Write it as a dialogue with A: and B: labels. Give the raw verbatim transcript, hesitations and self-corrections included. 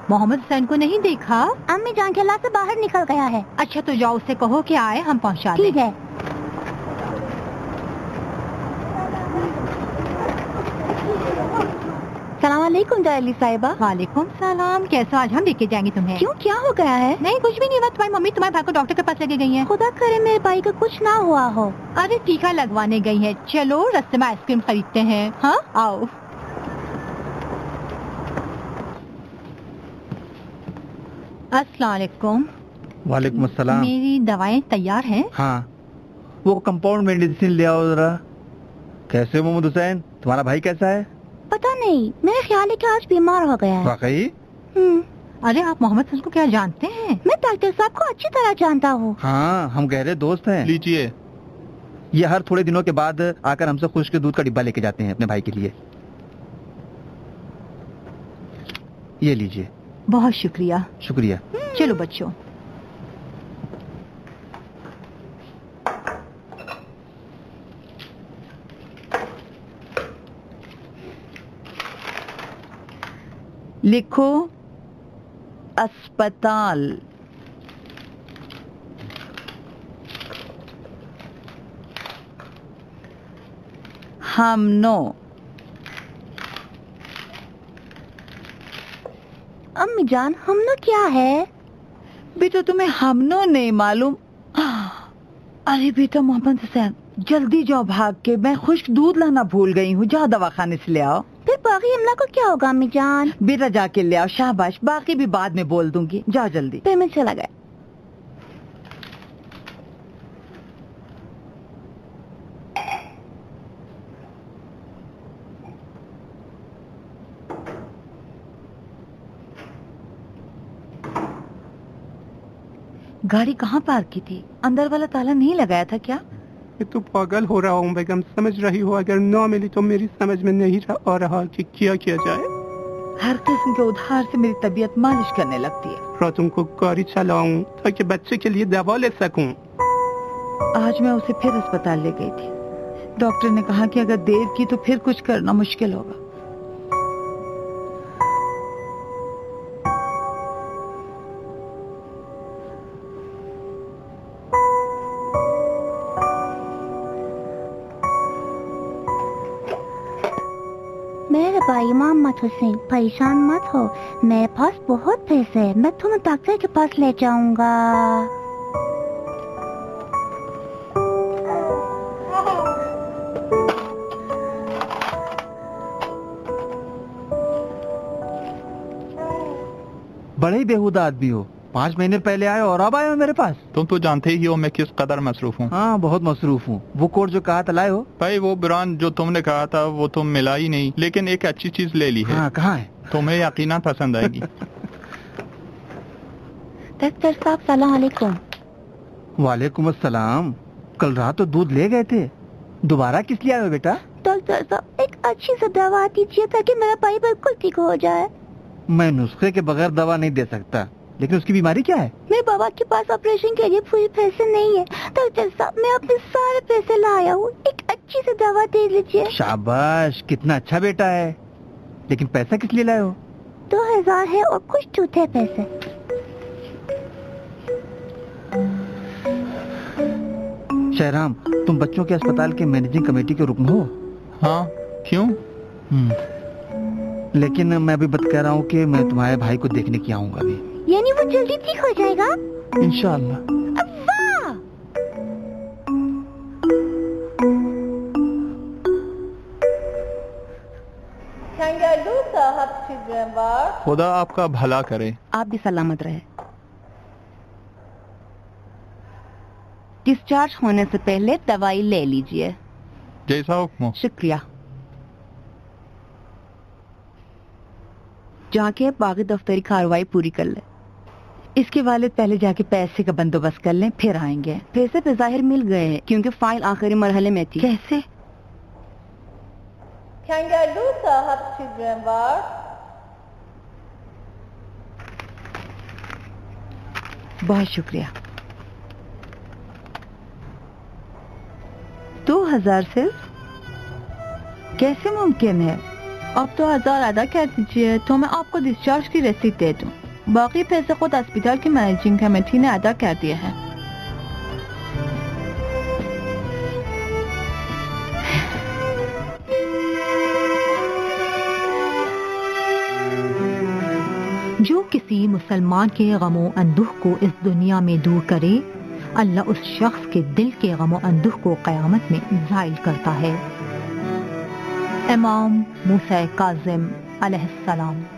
A: मोहम्मद हुसैन को नहीं देखा?
B: अम्मी जान खेला से बाहर निकल गया है।
A: अच्छा तो जाओ उसे कहो कि आए, हम पहुंचा दें।
B: ठीक है। सलाम अलैकुम दादी साहिबा।
A: वालेकुम सलाम। कैसा, आज हम लेके जाएंगे तुम्हें।
B: क्यों, क्या हो गया है?
A: नहीं कुछ भी नहीं हुआ, तुम्हारी मम्मी तुम्हारे भाई को डॉक्टर के पास लेके गई हैं।
B: खुदा करे मेरे भाई को कुछ ना हुआ हो।
A: अरे टीका लगवाने गई है। चलो रास्ते में आइसक्रीम खरीदते हैं। हाँ आओ। अस्सलाम वालेकुम।
C: वालेकुम अस्सलाम।
A: मेरी दवाएं तैयार हैं?
C: हाँ, वो कंपाउंड मेडिसिन ले आओ जरा। कैसे मोहम्मद हुसैन, तुम्हारा भाई कैसा है?
B: पता नहीं, मेरे ख्याल है कि आज बीमार हो गया है।
C: वाकई?
B: हम्म।
A: अरे आप मोहम्मद हुसैन को क्या जानते हैं?
B: मैं डॉक्टर साहब को अच्छी तरह जानता हूँ।
C: हाँ, हम गहरे दोस्त हैं।
D: लीजिए।
C: ये हर थोड़े दिनों के बाद आकर हमसे खुश्क दूध का डिब्बा लेके जाते हैं अपने भाई के लिए। ये लीजिए।
A: बहुत शुक्रिया।
C: शुक्रिया।
A: चलो बच्चों।
E: लिखो अस्पताल। हमनो।
B: अम्मी जान, हमनो क्या है?
E: बेटा तुम्हें हमनो नहीं मालूम? अरे बेटा मोहम्मद हुसैन, जल्दी जाओ भाग के, मैं खुश्क दूध लाना भूल गई हूँ। जाओ दवाखाने से ले आओ।
B: फिर बाकी अमला को क्या होगा अम्मी जान?
E: बेटा जाके ले आओ। शाबाश, बाकी भी बाद में बोल दूंगी। जाओ जल्दी।
B: फिर मैं चला गया।
E: गाड़ी कहाँ पार्क की थी? अंदर वाला ताला नहीं लगाया था क्या?
F: मैं तो पागल हो रहा हूँ बेगम, समझ रही हो? अगर ना मिली तो मेरी समझ में नहीं आ रहा कि क्या किया जाए।
E: हर किस्म के उधार से मेरी तबीयत मालिश करने लगती है।
F: रातों को गाड़ी चलाऊं ताकि बच्चे के लिए दवा ले सकूं।
E: आज मैं उसे फिर अस्पताल ले गई थी। डॉक्टर ने कहा कि अगर देर की तो फिर कुछ करना मुश्किल होगा।
B: मेरे भाई मोहम्मद हुसैन, परेशान मत हो, मेरे पास बहुत पैसे हैं, मैं तुम्हें डॉक्टर के पास ले जाऊंगा।
C: बड़े ही बेहुदा आदमी हो। पाँच महीने पहले आए और अब आए हो मेरे पास।
D: तुम तो जानते ही हो मैं किस कदर मसरूफ हूँ।
C: हाँ, बहुत मसरूफ हूँ। वो कोट जो कहा था लाए हो?
D: भाई वो ब्रांड जो तुमने कहा था वो तुम मिला ही नहीं, लेकिन एक अच्छी चीज ले ली है।
C: हाँ, कहाँ है?
D: तुम्हें यकीनन पसंद आएगी।
B: डॉक्टर साहब सलाम अलैकुम।
C: वालेकुम अस्सलाम। कल रात तो दूध ले गए थे, दोबारा किस लिए आए हो बेटा?
B: डॉक्टर साहब एक अच्छी सी दवा दीजिए ताकि मेरा भाई बिल्कुल ठीक हो जाए।
C: मैं नुस्खे के बगैर दवा नहीं दे सकता, लेकिन उसकी बीमारी क्या है?
B: मेरे बाबा के पास ऑपरेशन के लिए पूरे पैसे नहीं है। डॉक्टर साहब मैं अपने सारे पैसे लाया हूँ, एक अच्छी सी दवा दे दीजिए।
C: शाबाश, कितना अच्छा बेटा है। लेकिन पैसा किस लिए लाए हो?
B: दो हजार है और कुछ छूटे पैसे।
C: शहराम, तुम बच्चों के अस्पताल के मैनेजिंग कमेटी के रुकन हो?
D: हाँ, क्यों?
C: लेकिन मैं अभी बत कह रहा हूँ कि मैं तुम्हारे भाई को देखने की आऊंगा अभी।
B: यानी वो जल्दी ठीक हो जाएगा?
C: इंशाअल्लाह।
B: अब्बा!
D: खुदा आपका भला करे।
E: आप भी सलामत रहे। डिस्चार्ज होने से पहले दवाई ले लीजिए।
D: जैसा हुक्म।
E: शुक्रिया। जाके बाकी दफ्तरी कार्रवाई पूरी कर ले। इसके वालिद पहले जाके पैसे का बंदोबस्त कर लें, फिर आएंगे। पैसे पे जाहिर मिल गए हैं क्योंकि फाइल आखिरी मरहले में थी। कैसे? बहुत शुक्रिया। दो हजार सिर्फ? कैसे मुमकिन है?
A: अब तो हजार अदा कर दीजिए तो मैं आपको डिस्चार्ज की रसीद दे दूं। बाकी पैसे खुद अस्पताल की मैनेजिंग कमेटी ने अदा कर दिया है। जो किसी मुसलमान के गमो अंदुह को इस दुनिया में दूर करे, अल्लाह उस शख्स के दिल के गमो अंदुह को क़यामत में ज़ाइल करता है। इमाम मूसा काज़िम अलैहिस्सलाम।